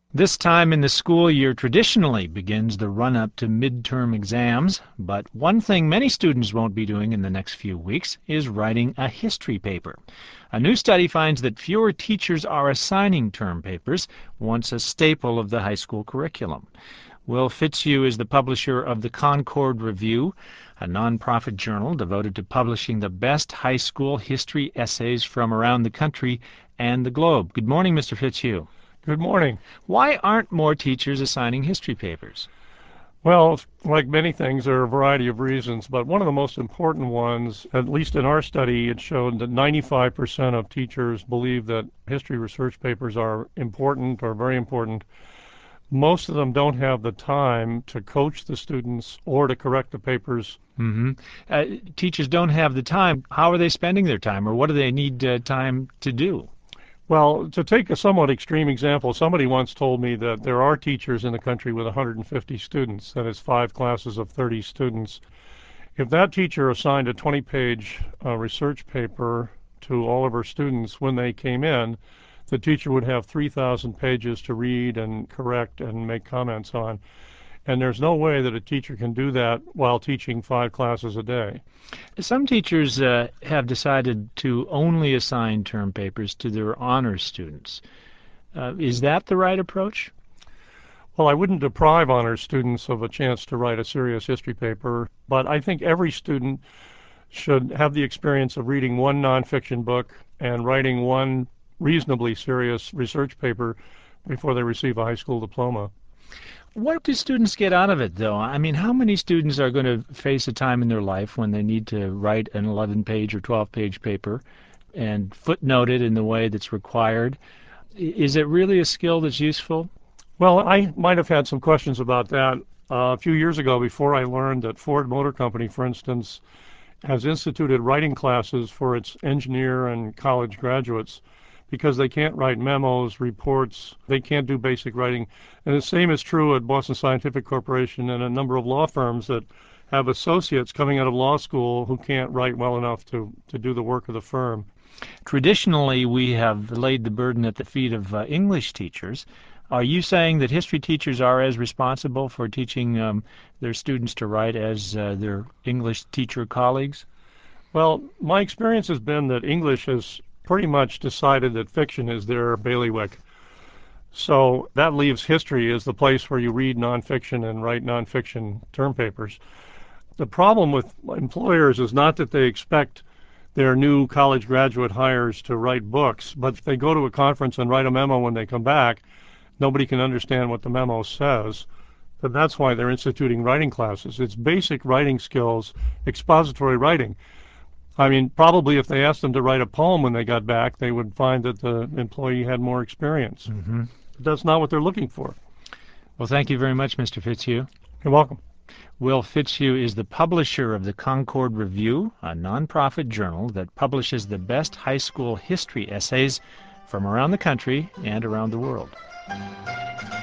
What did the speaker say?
This time in the school year traditionally begins the run-up to midterm exams, but one thing many students won't be doing in the next few weeks is writing a history paper. A new study finds that fewer teachers are assigning term papers, once a staple of the high school curriculum. Will Fitzhugh is the publisher of the Concord Review, a non-profit journal devoted to publishing the best high school history essays from around the country and the globe. Good morning, Mr. Fitzhugh. Good morning. Why aren't more teachers assigning history papers? Well, like many things, there are a variety of reasons, but one of the most important ones, at least in our study, it showed that 95% of teachers believe that history research papers are important or very important. Most of them don't have the time to coach the students or to correct the papers. Teachers don't have the time. How are they spending their time, or what do they need time to do? Well, to take a somewhat extreme example, somebody once told me that there are teachers in the country with 150 students, that is 5 classes of 30 students. If that teacher assigned a 20-page research paper to all of her students when they came in, the teacher would have 3,000 pages to read and correct and make comments on. And there's no way that a teacher can do that while teaching 5 classes a day. Some teachers have decided to only assign term papers to their honors students. Is that the right approach? Well, I wouldn't deprive honors students of a chance to write a serious history paper, but I think every student should have the experience of reading one nonfiction book and writing one reasonably serious research paper before they receive a high school diploma. What do students get out of it, though? I mean, how many students are going to face a time in their life when they need to write an 11-page or 12-page paper and footnote it in the way that's required? Is it really a skill that's useful? Well, I might have had some questions about that a few years ago before I learned that Ford Motor Company, for instance, has instituted writing classes for its engineer and college graduates because they can't write memos, reports, they can't do basic writing. And the same is true at Boston Scientific Corporation and a number of law firms that have associates coming out of law school who can't write well enough to do the work of the firm. Traditionally, we have laid the burden at the feet of English teachers. Are you saying that history teachers are as responsible for teaching their students to write as their English teacher colleagues? Well, my experience has been that English has pretty much decided that fiction is their bailiwick. So that leaves history as the place where you read nonfiction and write nonfiction term papers. The problem with employers is not that they expect their new college graduate hires to write books, but if they go to a conference and write a memo when they come back, nobody can understand what the memo says. But that's why they're instituting writing classes. It's basic writing skills, expository writing. I mean, probably if they asked them to write a poem when they got back, they would find that the employee had more experience. That's not what they're looking for. Well, thank you very much, Mr. Fitzhugh. You're welcome. Will Fitzhugh is the publisher of the Concord Review, a non-profit journal that publishes the best high school history essays from around the country and around the world.